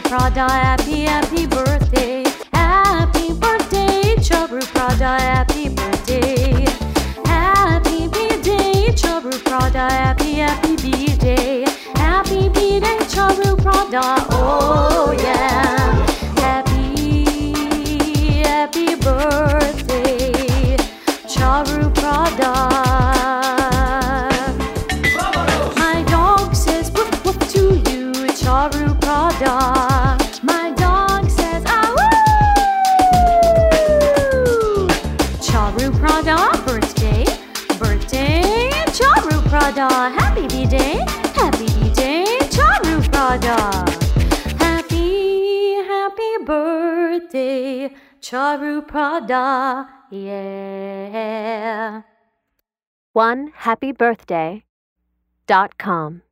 Prada, happy, happy birthday. Happy birthday, Charu Prada, happy birthday. Happy B-Day, Charu Prada, happy, happy B-Day. Happy B-Day, Charu Prada, oh yeah. Happy, happy birthday, Charu Prada. My dog says woof woof to you, Charu Prada. My dog says ah woo. Charu Prada, birthday, birthday, Charu Prada. Happy B-Day, Charu Prada. Happy, happy birthday, Charu Prada, yeah. OneHappyBirthday.com